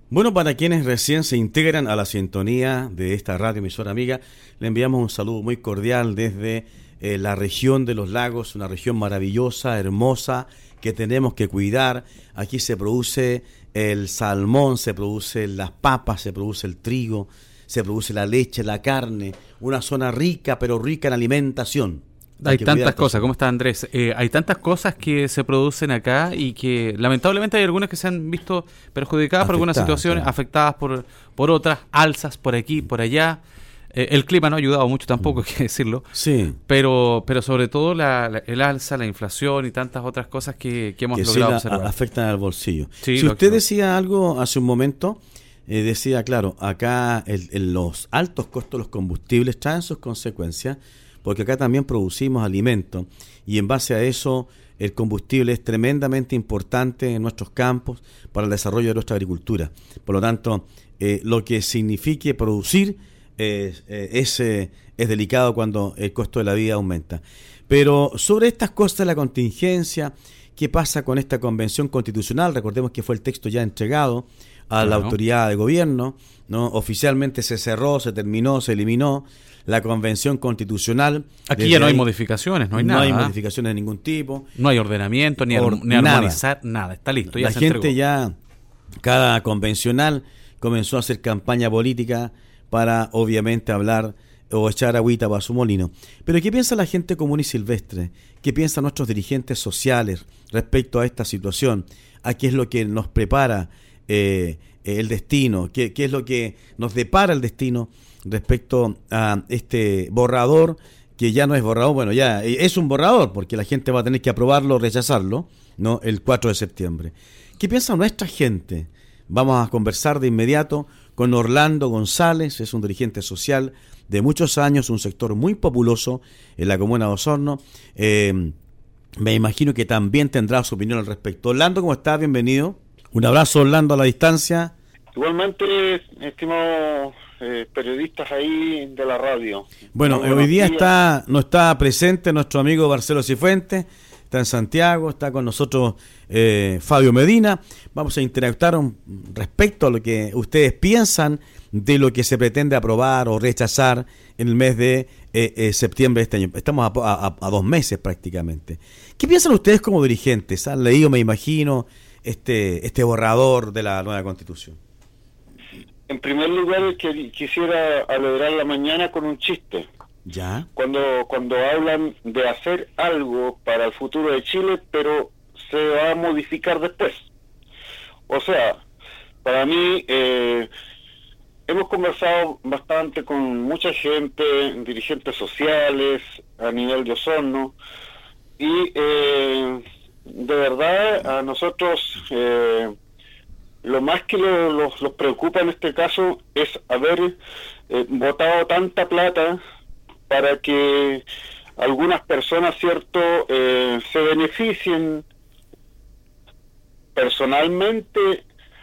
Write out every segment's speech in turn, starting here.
Bueno, para quienes recién se integran a la sintonía de esta radio emisora amiga, le enviamos un saludo muy cordial desde la región de los lagos, una región maravillosa, hermosa, que tenemos que cuidar. Aquí se produce el salmón, se producen las papas, se produce el trigo, se produce la leche, la carne, una zona rica, pero rica en alimentación. Hay tantas cosas, ¿cómo está Andrés? Hay tantas cosas que se producen acá y que lamentablemente hay algunas que se han visto perjudicadas por algunas situaciones, claro, afectadas por otras, alzas por aquí, por allá. El clima no ha ayudado mucho tampoco, hay que decirlo. Sí. Pero sobre todo el alza, la inflación y tantas otras cosas que hemos logrado observar. Afectan al bolsillo. Sí, si usted decía algo hace un momento, decía, claro, acá los altos costos de los combustibles traen sus consecuencias, porque acá también producimos alimentos y en base a eso el combustible es tremendamente importante en nuestros campos para el desarrollo de nuestra agricultura. Por lo tanto, lo que signifique producir es delicado cuando el costo de la vida aumenta. Pero sobre estas cosas de la contingencia, ¿qué pasa con esta convención constitucional? Recordemos que fue el texto ya entregado a la autoridad de gobierno, ¿no? Oficialmente se cerró, se terminó, se eliminó la convención constitucional. Aquí ya no hay modificaciones, no hay nada. No hay modificaciones de ningún tipo. No hay ordenamiento, ni armonizar, nada. Está listo, ya la se gente entregó. Ya, cada convencional comenzó a hacer campaña política para, obviamente, hablar o echar agüita para su molino. Pero ¿qué piensa la gente común y silvestre? ¿Qué piensan nuestros dirigentes sociales respecto a esta situación? ¿A qué es lo que nos prepara el destino? ¿Qué es lo que nos depara el destino respecto a este borrador, que ya no es borrador? Bueno, ya es un borrador, porque la gente va a tener que aprobarlo o rechazarlo, ¿no? El 4 de septiembre. ¿Qué piensa nuestra gente? Vamos a conversar de inmediato con Orlando González, es un dirigente social de muchos años, un sector muy populoso en la comuna de Osorno. Me imagino que también tendrá su opinión al respecto. Orlando, ¿cómo estás? Bienvenido. Un abrazo, Orlando, a la distancia. Igualmente, estimados periodistas ahí de la radio. Bueno, hoy día no está presente nuestro amigo Marcelo Cifuentes, está en Santiago, está con nosotros Fabio Medina. Vamos a interactuar respecto a lo que ustedes piensan de lo que se pretende aprobar o rechazar en el mes de septiembre de este año. Estamos a 2 meses prácticamente. ¿Qué piensan ustedes como dirigentes? ¿Han leído, me imagino, este borrador de la nueva Constitución? En primer lugar, quisiera alegrar la mañana con un chiste. ¿Ya? Cuando hablan de hacer algo para el futuro de Chile, pero se va a modificar después. O sea, para mí, hemos conversado bastante con mucha gente, dirigentes sociales, a nivel de Osorno, y de verdad a nosotros lo más que los preocupa en este caso es haber botado tanta plata para que algunas personas, cierto, se beneficien personalmente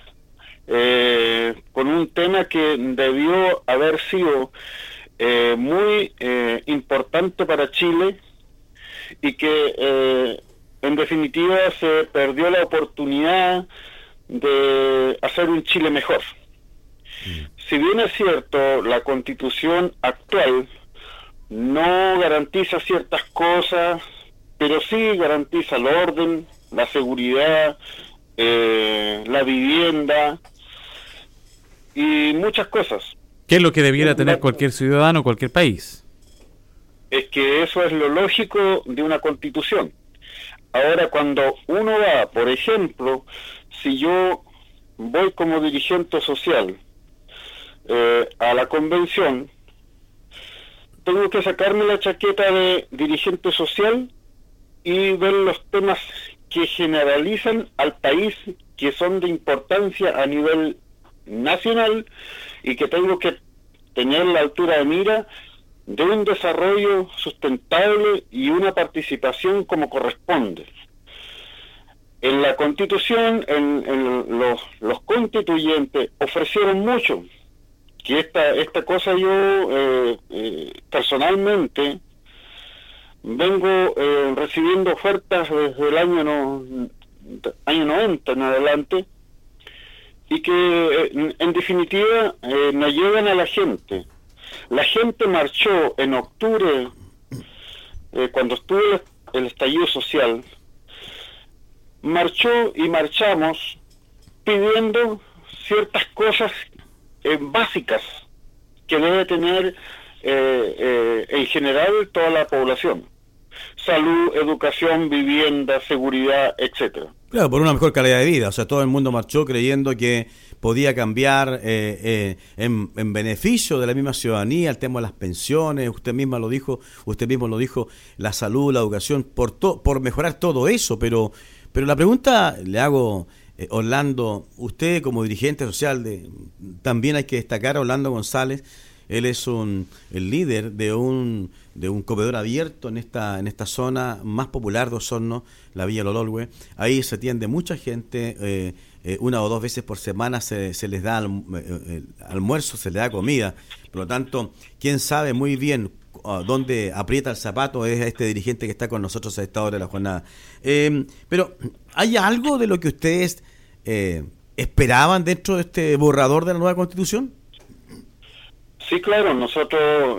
con un tema que debió haber sido muy importante para Chile y que en definitiva se perdió la oportunidad de hacer un Chile mejor. Si bien es cierto, la Constitución actual no garantiza ciertas cosas, pero sí garantiza el orden, la seguridad, la vivienda y muchas cosas. ¿Qué es lo que debiera tener cualquier ciudadano, cualquier país? Es que eso es lo lógico de una Constitución. Ahora, cuando uno va, por ejemplo, si yo voy como dirigente social a la convención, tengo que sacarme la chaqueta de dirigente social y ver los temas que generalizan al país, que son de importancia a nivel nacional y que tengo que tener la altura de mira de un desarrollo sustentable y una participación como corresponde. En la Constitución, los constituyentes ofrecieron mucho, que esta cosa yo personalmente vengo recibiendo ofertas desde el año 90 en adelante, y que en definitiva no llegan a la gente. La gente marchó en octubre, cuando estuvo el estallido social, marchó y marchamos pidiendo ciertas cosas básicas que debe tener en general toda la población: salud, educación, vivienda, seguridad, etcétera. Claro, por una mejor calidad de vida. O sea, todo el mundo marchó creyendo que podía cambiar en beneficio de la misma ciudadanía el tema de las pensiones. Usted mismo lo dijo, la salud, la educación, por mejorar todo eso. Pero la pregunta le hago, Orlando, usted como dirigente social, también hay que destacar a Orlando González. Él es el líder de un comedor abierto en esta zona más popular de Osorno, la Villa Lololwe. Ahí se atiende mucha gente, una o dos veces por semana se les da almuerzo, se les da comida. Por lo tanto, quien sabe muy bien dónde aprieta el zapato es este dirigente que está con nosotros a esta hora de la jornada. Pero, ¿hay algo de lo que ustedes esperaban dentro de este borrador de la nueva Constitución? Sí, claro, nosotros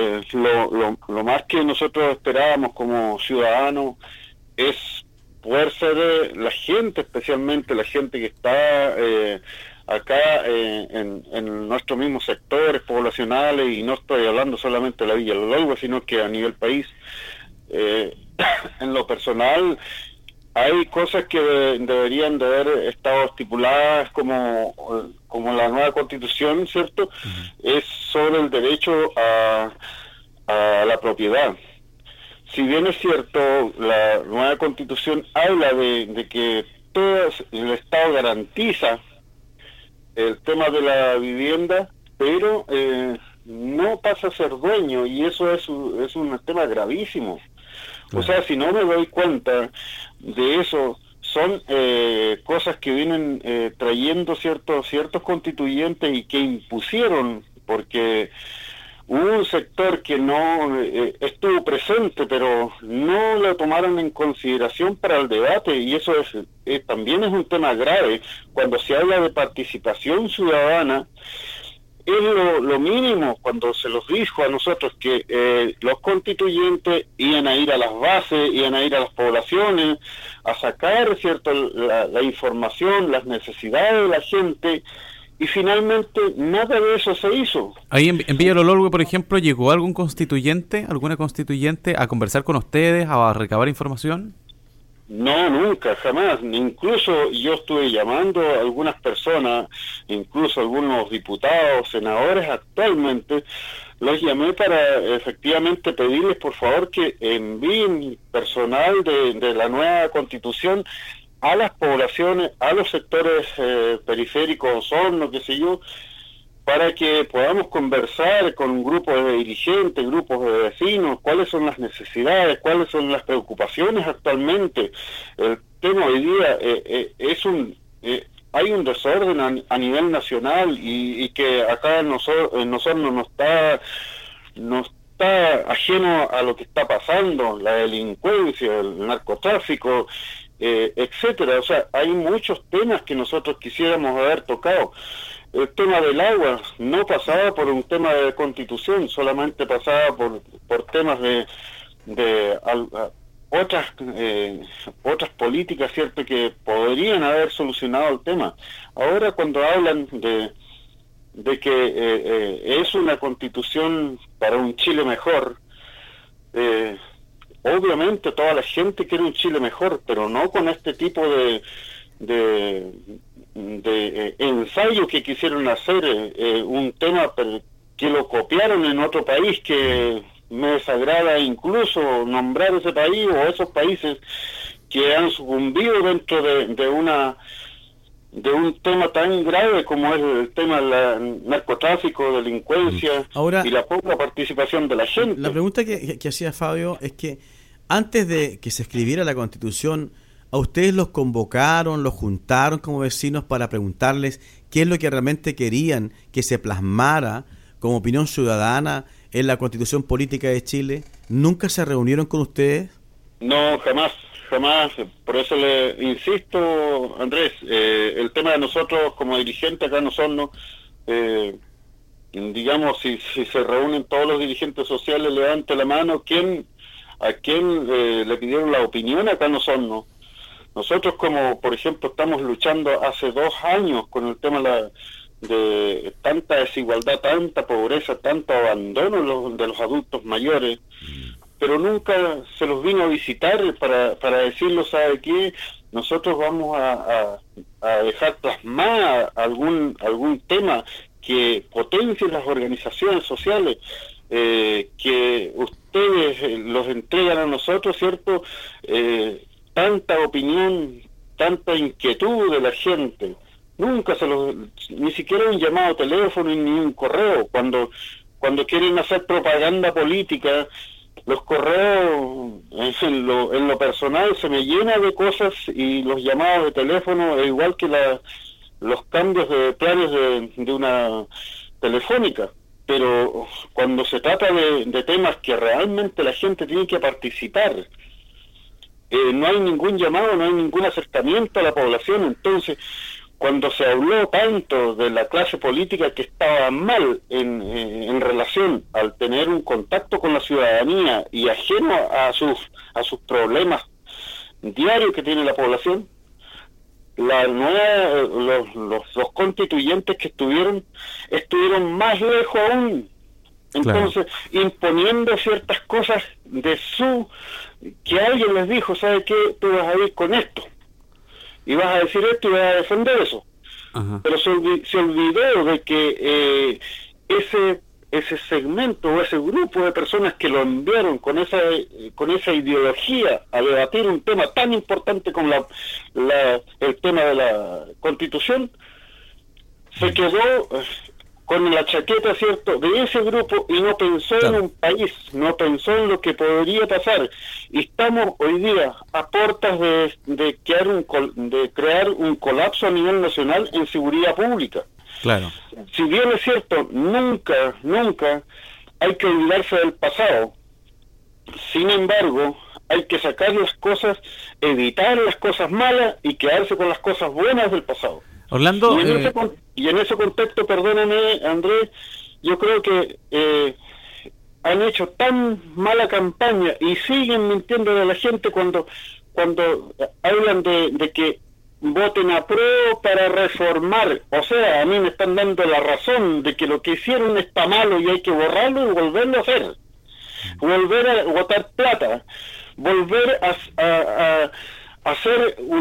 lo más que nosotros esperábamos como ciudadanos es poder ser la gente, especialmente la gente que está acá en nuestros mismos sectores poblacionales, y no estoy hablando solamente de la Villa Lololwe, sino que a nivel país. En lo personal, hay cosas que deberían de haber estado estipuladas como la nueva Constitución, ¿cierto? Es sobre el derecho a la propiedad. Si bien es cierto, la nueva Constitución habla de que el Estado garantiza el tema de la vivienda, pero no pasa a ser dueño, y eso es un tema gravísimo. O sea, si no me doy cuenta de eso, son cosas que vienen trayendo ciertos constituyentes y que impusieron, porque hubo un sector que no estuvo presente, pero no lo tomaron en consideración para el debate, y eso también es un tema grave. Cuando se habla de participación ciudadana, es lo mínimo. Cuando se los dijo a nosotros que los constituyentes iban a ir a las bases, iban a ir a las poblaciones, a sacar, ¿cierto?, la información, las necesidades de la gente, y finalmente nada de eso se hizo. Ahí en Villa Lololwe, por ejemplo, ¿llegó alguna constituyente a conversar con ustedes, a recabar información? No, nunca, jamás. Incluso yo estuve llamando a algunas personas, incluso algunos diputados, senadores actualmente, los llamé para efectivamente pedirles por favor que envíen personal de la nueva Constitución a las poblaciones, a los sectores periféricos, Osorno, qué sé yo, para que podamos conversar con grupos de dirigentes, grupos de vecinos, cuáles son las necesidades, cuáles son las preocupaciones actualmente. El tema hoy día hay un desorden a nivel nacional, y que acá en Osorno no está ajeno a lo que está pasando, la delincuencia, el narcotráfico, etcétera. O sea, hay muchos temas que nosotros quisiéramos haber tocado. El tema del agua no pasaba por un tema de constitución, solamente pasaba por temas de otras políticas, ¿cierto?, que podrían haber solucionado el tema. Ahora, cuando hablan de que es una constitución para un Chile mejor, obviamente toda la gente quiere un Chile mejor, pero no con este tipo de ensayo que quisieron hacer, un tema que lo copiaron en otro país, que me desagrada incluso nombrar ese país o esos países que han sucumbido dentro de un tema tan grave como es el tema del narcotráfico, delincuencia. Ahora, y la poca participación de la gente. La pregunta que hacía Fabio es que antes de que se escribiera la Constitución, ¿a ustedes los convocaron, los juntaron como vecinos para preguntarles qué es lo que realmente querían que se plasmara como opinión ciudadana en la Constitución Política de Chile? ¿Nunca se reunieron con ustedes? No, jamás. Por eso le insisto, Andrés, el tema de nosotros como dirigentes acá en Osorno, digamos, si se reúnen todos los dirigentes sociales, levante la mano, ¿a quién le pidieron la opinión acá en Osorno? Nosotros, como por ejemplo estamos luchando hace 2 años con el tema de tanta desigualdad, tanta pobreza, tanto abandono de los adultos mayores, pero nunca se los vino a visitar para decirlo, ¿sabe qué? Nosotros vamos a dejar plasmar algún tema que potencie las organizaciones sociales, que ustedes los entregan a nosotros, ¿cierto? Tanta opinión, tanta inquietud de la gente. Nunca ni siquiera un llamado a teléfono ni un correo. Cuando quieren hacer propaganda política, los correos en lo personal se me llena de cosas, y los llamados de teléfono, igual que los cambios de planes de una telefónica. Pero cuando se trata de temas que realmente la gente tiene que participar, no hay ningún llamado, no hay ningún acercamiento a la población. Entonces, cuando se habló tanto de la clase política que estaba mal en relación al tener un contacto con la ciudadanía y ajeno a sus problemas diarios que tiene la población, los constituyentes que estuvieron más lejos aún. Entonces, claro, imponiendo ciertas cosas que alguien les dijo, ¿sabe qué? Tú vas a ir con esto, y vas a decir esto, y vas a defender eso. Ajá. Pero se olvidó de que ese segmento o ese grupo de personas que lo enviaron con esa ideología a debatir un tema tan importante como el tema de la Constitución, se quedó con la chaqueta, ¿cierto?, de ese grupo, y no pensó, claro, en un país, no pensó en lo que podría pasar. Y estamos hoy día a puertas de crear un colapso a nivel nacional en seguridad pública. Claro. Si bien es cierto, nunca hay que olvidarse del pasado. Sin embargo, hay que sacar las cosas, evitar las cosas malas y quedarse con las cosas buenas del pasado. Orlando, y en ese contexto, perdóname, Andrés, yo creo que han hecho tan mala campaña y siguen mintiendo a la gente cuando hablan de que voten a prueba para reformar. O sea, a mí me están dando la razón de que lo que hicieron está malo y hay que borrarlo y volverlo a hacer. Volver a botar plata, volver a hacer un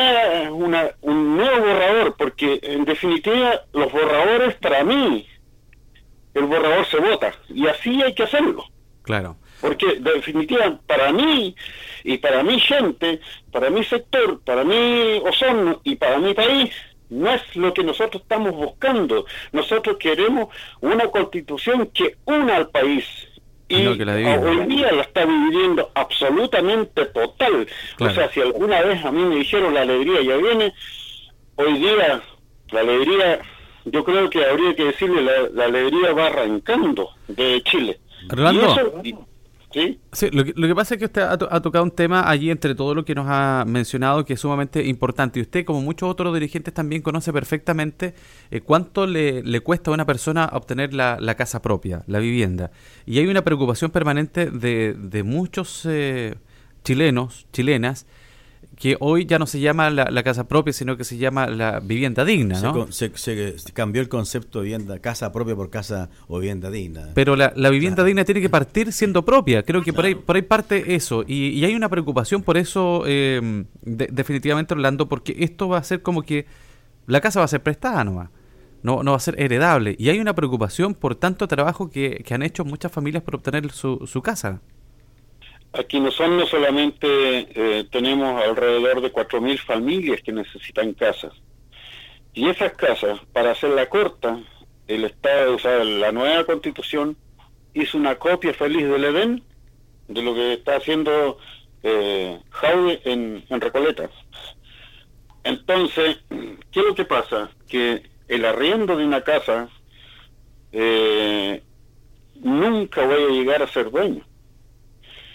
nuevo borrador, porque en definitiva los borradores, para mí, el borrador se vota, y así hay que hacerlo. Claro. Porque en definitiva, para mí, y para mi gente, para mi sector, para mi Osorno y para mi país, no es lo que nosotros estamos buscando. Nosotros queremos una constitución que una al país. Y hoy día la está dividiendo absolutamente total. Claro. O sea, si alguna vez a mí me dijeron la alegría ya viene, hoy día la alegría, yo creo que habría que decirle, la alegría va arrancando de Chile. Orlando, ¿sí? Sí, lo que pasa es que usted ha tocado un tema allí entre todo lo que nos ha mencionado que es sumamente importante, y usted, como muchos otros dirigentes, también conoce perfectamente cuánto le cuesta a una persona obtener la casa propia, la vivienda, y hay una preocupación permanente de muchos chilenos, chilenas, que hoy ya no se llama la casa propia, sino que se llama la vivienda digna, ¿no? Se cambió el concepto de vivienda, casa propia por casa o vivienda digna. Pero la vivienda, claro, digna tiene que partir siendo propia. Creo que claro, por ahí parte eso. Y hay una preocupación por eso, definitivamente, Orlando, porque esto va a ser como que la casa va a ser prestada nomás. No va a ser heredable. Y hay una preocupación por tanto trabajo que han hecho muchas familias por obtener su casa. Aquí en Osorno solamente tenemos alrededor de 4.000 familias que necesitan casas. Y esas casas, para hacerla corta, el Estado, o sea, la nueva Constitución, hizo una copia feliz del Edén, de lo que está haciendo Jaude en Recoleta. Entonces, ¿qué es lo que pasa? Que el arriendo de una casa, nunca voy a llegar a ser dueño.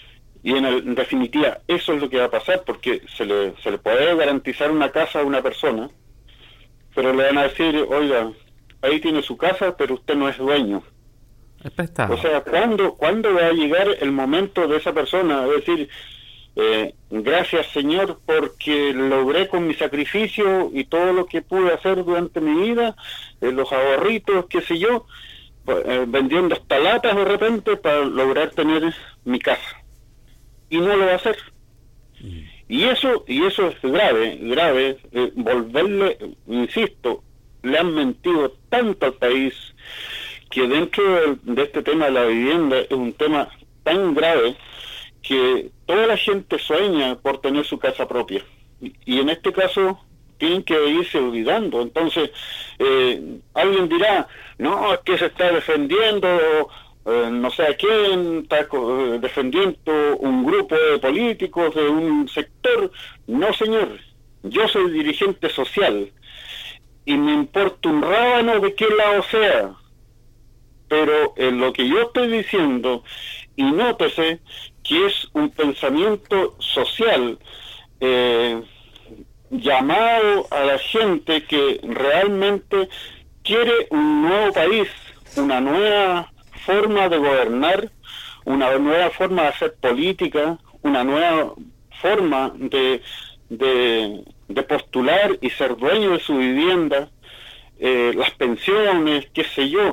Y en definitiva, eso es lo que va a pasar, porque se le puede garantizar una casa a una persona, pero le van a decir, oiga, ahí tiene su casa, pero usted no es dueño. Es prestado. O sea, ¿cuándo va a llegar el momento de esa persona? Es decir, gracias Señor, porque logré con mi sacrificio y todo lo que pude hacer durante mi vida, los ahorritos, qué sé yo, vendiendo hasta latas de repente para lograr tener mi casa. Y no lo va a hacer. Y eso es grave, volverle, insisto, le han mentido tanto al país, que dentro de este tema de la vivienda es un tema tan grave que toda la gente sueña por tener su casa propia. Y en este caso tienen que irse olvidando. Entonces, alguien dirá, no, es que se está defendiendo... no sé a quién está defendiendo un grupo de políticos de un sector. No, señor, yo soy dirigente social y me importa un rábano de qué lado sea, pero en lo que yo estoy diciendo, y nótese que es un pensamiento social llamado a la gente que realmente quiere un nuevo país, una nueva forma de gobernar, una nueva forma de hacer política, una nueva forma de postular y ser dueño de su vivienda, las pensiones, qué sé yo,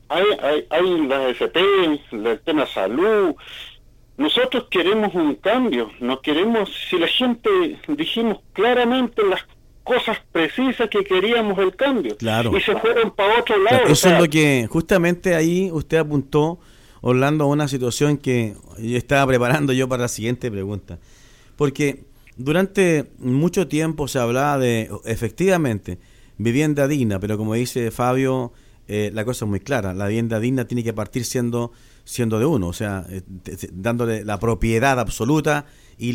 hay las FP, el tema salud. Nosotros queremos un cambio, no queremos, si la gente dijimos claramente las cosas precisas que queríamos el cambio, claro, y se fueron para otro lado. Claro, eso es lo que justamente ahí usted apuntó, Orlando, a una situación que yo estaba preparando yo para la siguiente pregunta, porque durante mucho tiempo se hablaba de, efectivamente, vivienda digna, pero como dice Fabio, la cosa es muy clara, la vivienda digna tiene que partir siendo de uno, o sea, dándole la propiedad absoluta y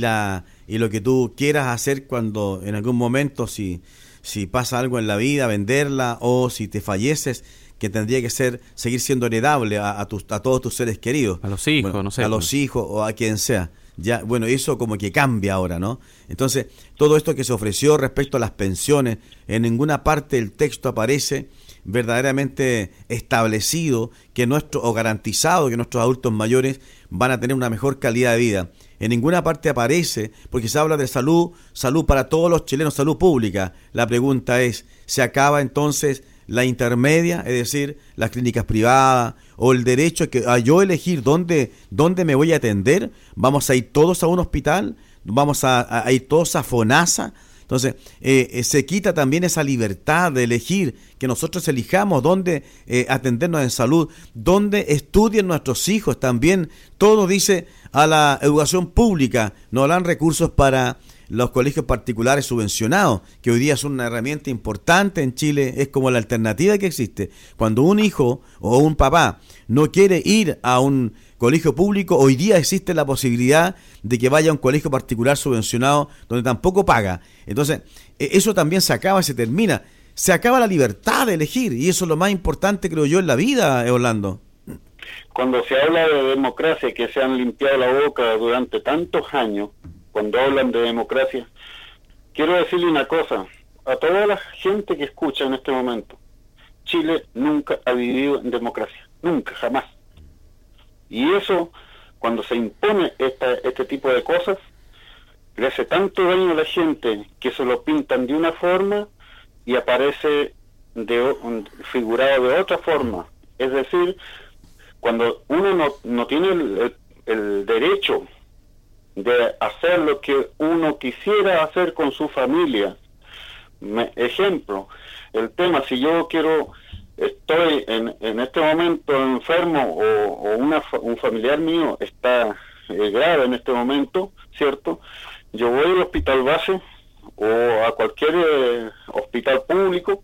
lo que tú quieras hacer cuando en algún momento, si pasa algo en la vida, venderla, o si te falleces, que tendría que seguir siendo heredable a todos tus seres queridos, a los hijos, bueno, no sé, a los hijos o a quien sea. Ya, bueno, eso como que cambia ahora, ¿no? Entonces, todo esto que se ofreció respecto a las pensiones, en ninguna parte del texto aparece verdaderamente establecido que o garantizado que nuestros adultos mayores van a tener una mejor calidad de vida. En ninguna parte aparece, porque se habla de salud para todos los chilenos, salud pública. La pregunta es, ¿se acaba entonces la intermedia, es decir, las clínicas privadas, o el derecho a yo elegir dónde me voy a atender? ¿Vamos a ir todos a un hospital? ¿Vamos a ir todos a FONASA? Entonces, se quita también esa libertad de elegir, que nosotros elijamos dónde atendernos en salud, dónde estudien nuestros hijos también. Todo dice a la educación pública, no dan recursos para los colegios particulares subvencionados, que hoy día son una herramienta importante en Chile, es como la alternativa que existe. Cuando un hijo o un papá no quiere ir a un colegio público, hoy día existe la posibilidad de que vaya a un colegio particular subvencionado donde tampoco paga. Entonces, eso también se acaba y se termina. Se acaba la libertad de elegir, y eso es lo más importante, creo yo, en la vida, Orlando. Cuando se habla de democracia, que se han limpiado la boca durante tantos años, cuando hablan de democracia, quiero decirle una cosa a toda la gente que escucha en este momento: Chile nunca ha vivido en democracia, nunca, jamás. Y eso, cuando se impone este tipo de cosas, le hace tanto daño a la gente que se lo pintan de una forma y aparece figurado de otra forma. Es decir, cuando uno no tiene el derecho de hacer lo que uno quisiera hacer con su familia. Ejemplo, el tema, si yo estoy en este momento enfermo, o un familiar mío está grave en este momento, ¿cierto? Yo voy al hospital base o a cualquier hospital público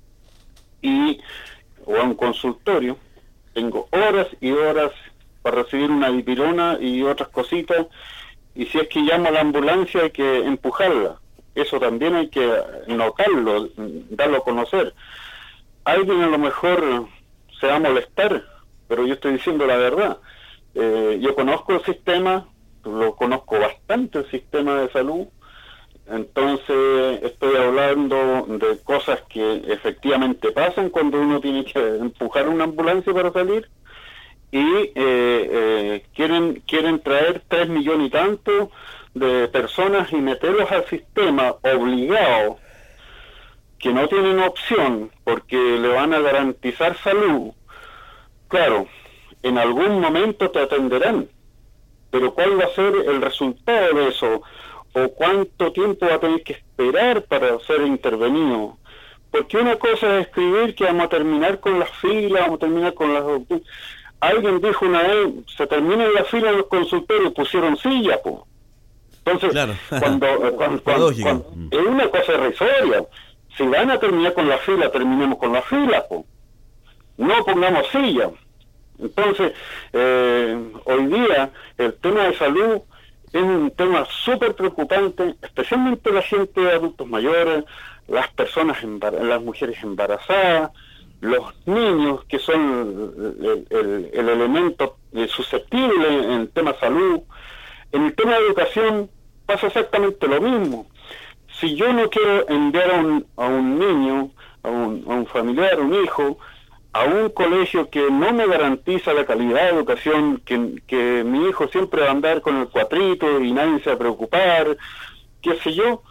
o a un consultorio, tengo horas y horas para recibir una dipirona y otras cositas, y si es que llama a la ambulancia hay que empujarla. Eso también hay que notarlo, darlo a conocer. Alguien a lo mejor se va a molestar, pero yo estoy diciendo la verdad. Yo conozco el sistema, lo conozco bastante el sistema de salud, entonces estoy hablando de cosas que efectivamente pasan cuando uno tiene que empujar una ambulancia para salir, y quieren traer 3 millones y tanto de personas y meterlos al sistema obligados, que no tienen opción porque le van a garantizar salud. Claro, en algún momento te atenderán, pero ¿cuál va a ser el resultado de eso? ¿O cuánto tiempo va a tener que esperar para ser intervenido? Porque una cosa es escribir que vamos a terminar con las filas, vamos a terminar con las... Alguien dijo una vez, se termina la fila en los consultorios, pusieron silla, pues. Entonces, claro. cuando es una cosa irrisoria. Si van a terminar con la fila, terminemos con la fila, pues. No pongamos silla. Entonces, hoy día el tema de salud es un tema súper preocupante, especialmente la gente de adultos mayores, las personas, las mujeres embarazadas, los niños, que son el elemento susceptible en el tema salud. En el tema de educación pasa exactamente lo mismo. Si yo no quiero enviar a un niño, a un familiar, a un hijo, a un colegio que no me garantiza la calidad de educación, que mi hijo siempre va a andar con el cuatrito y nadie se va a preocupar, qué sé yo,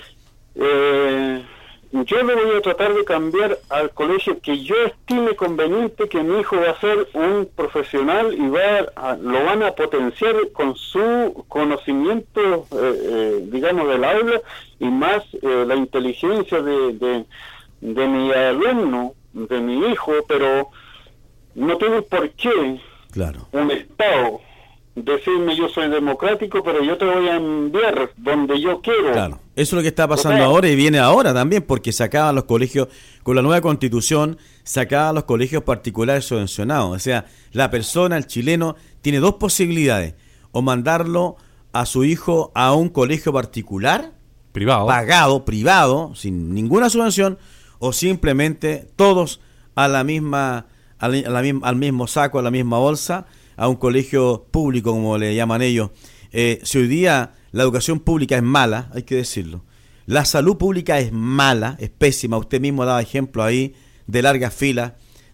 yo le voy a tratar de cambiar al colegio que yo estime conveniente, que mi hijo va a ser un profesional y lo van a potenciar con su conocimiento, digamos, del aula, y más la inteligencia de mi alumno, de mi hijo, pero no tiene por qué un Estado decirme yo soy democrático, pero yo te voy a enviar donde yo quiero. Claro, eso es lo que está pasando ahora y viene ahora también, porque se acaban los colegios, con la nueva constitución, se acaban los colegios particulares subvencionados. O sea, la persona, el chileno, tiene dos posibilidades: o mandarlo a su hijo a un colegio particular, pagado, privado, sin ninguna subvención, o simplemente todos a la misma, al mismo saco, a la misma bolsa, a un colegio público, como le llaman ellos. Si hoy día la educación pública es mala, hay que decirlo, la salud pública es mala, es pésima. Usted mismo daba ejemplo ahí de largas filas,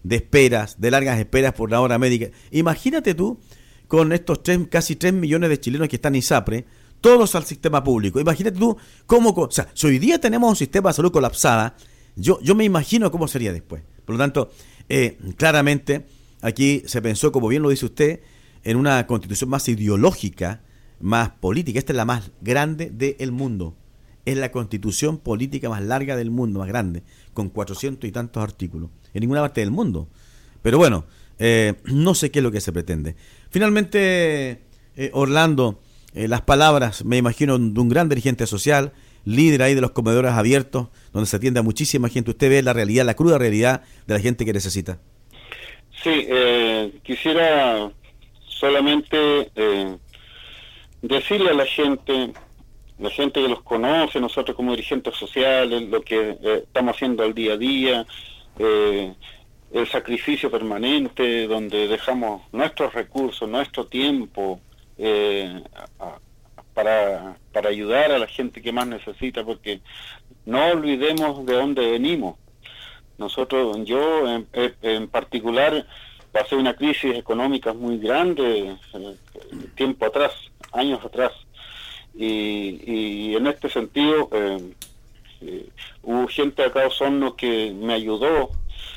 de largas esperas por la hora médica. Imagínate tú, con estos casi 3 millones de chilenos que están en ISAPRE, todos al sistema público. Imagínate tú cómo, o sea, si hoy día tenemos un sistema de salud colapsada, yo me imagino cómo sería después. Por lo tanto, claramente aquí se pensó, como bien lo dice usted, en una constitución más ideológica, más política. Esta es la más grande del mundo. Es la constitución política más larga del mundo, más grande, con 400 y tantos artículos. En ninguna parte del mundo. Pero bueno, no sé qué es lo que se pretende. Finalmente, Orlando, las palabras, me imagino, de un gran dirigente social, líder ahí de los comedores abiertos, donde se atiende a muchísima gente. Usted ve la realidad, la cruda realidad de la gente que necesita. Sí, quisiera solamente decirle a la gente que los conoce, nosotros como dirigentes sociales, lo que estamos haciendo al día a día, el sacrificio permanente, donde dejamos nuestros recursos, nuestro tiempo para ayudar a la gente que más necesita, porque no olvidemos de dónde venimos. Yo en particular pasé una crisis económica muy grande tiempo atrás, años atrás, y en este sentido hubo gente acá de Osorno que me ayudó,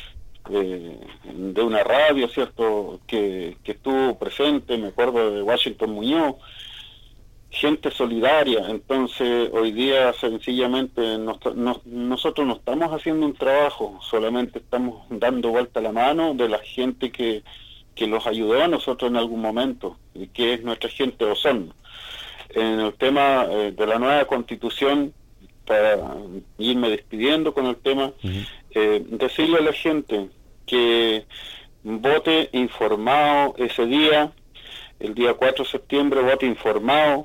de una radio, ¿cierto?, que estuvo presente, me acuerdo de Washington Muñoz, gente solidaria. Entonces hoy día sencillamente nosotros no estamos haciendo un trabajo, solamente estamos dando vuelta la mano de la gente que los ayudó a nosotros en algún momento, y que es nuestra gente de Osorno. En el tema de la nueva constitución, para irme despidiendo con el tema, decirle a la gente que vote informado ese día, el día 4 de septiembre, vote informado,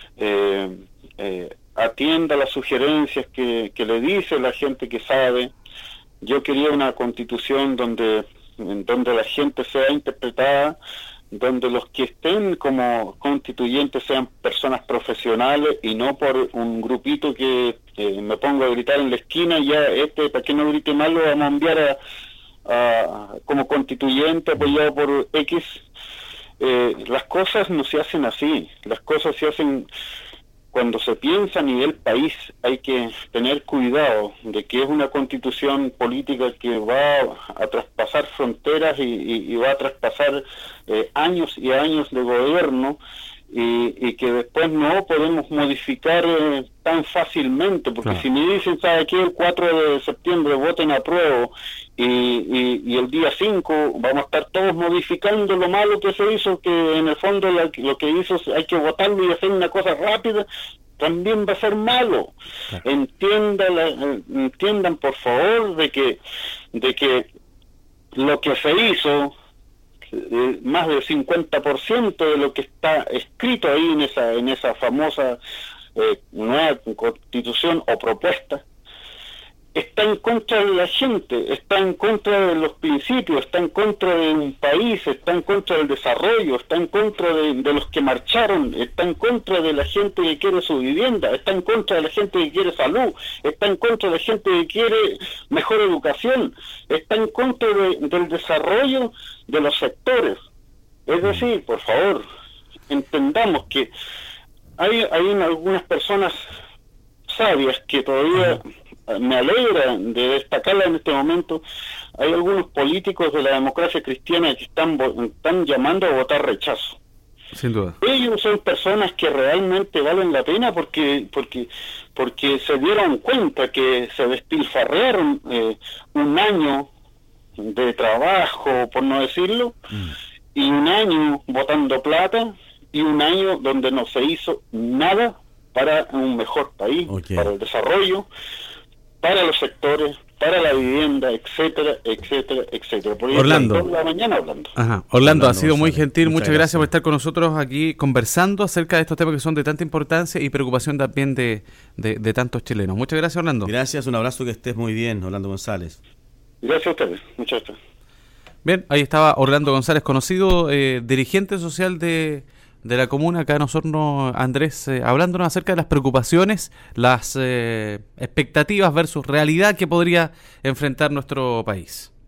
atienda las sugerencias que le dice la gente que sabe. Yo quería una constitución donde la gente sea interpretada donde los que estén como constituyentes sean personas profesionales y no por un grupito que me pongo a gritar en la esquina, ya para que no grite mal lo vamos a enviar como constituyente apoyado por X. Las cosas no se hacen así, las cosas se hacen cuando se piensa a nivel país. Hay que tener cuidado de que es una constitución política que va a traspasar fronteras y va a traspasar años y años de gobierno, y que después no podemos modificar tan fácilmente, porque si me dicen, ¿sabe qué? El 4 de septiembre voten a prueba y el día 5 vamos a estar todos modificando lo malo que se hizo, que en el fondo lo que hizo hay que votarlo y hacer una cosa rápida, también va a ser malo. Entiendan por favor de que lo que se hizo, más del 50% de lo que está escrito ahí en esa famosa nueva constitución o propuesta, está en contra de la gente, está en contra de los principios, está en contra de un país, está en contra del desarrollo, está en contra de los que marcharon, está en contra de la gente que quiere su vivienda, está en contra de la gente que quiere salud, está en contra de la gente que quiere mejor educación, está en contra del desarrollo de los sectores. Es decir, por favor, entendamos que hay algunas personas sabias que todavía me alegra de destacarla en este momento. Hay algunos políticos de la democracia cristiana que están llamando a votar rechazo. Sin duda. Ellos son personas que realmente valen la pena porque se dieron cuenta que se despilfarraron un año de trabajo, por no decirlo, y un año botando plata, y un año donde no se hizo nada para un mejor país, para el desarrollo, para los sectores, para la vivienda, etcétera, etcétera, etcétera. Por Orlando. La mañana hablando. Ajá. Orlando, ha sido muy gentil. Muchas gracias por estar con nosotros aquí conversando acerca de estos temas que son de tanta importancia y preocupación también de tantos chilenos. Muchas gracias, Orlando. Gracias, un abrazo, que estés muy bien, Orlando González. Gracias a ustedes. Muchas gracias. Bien, ahí estaba Orlando González, conocido dirigente social de la comuna acá en Osorno, Andrés, hablándonos acerca de las preocupaciones, las expectativas versus realidad que podría enfrentar nuestro país.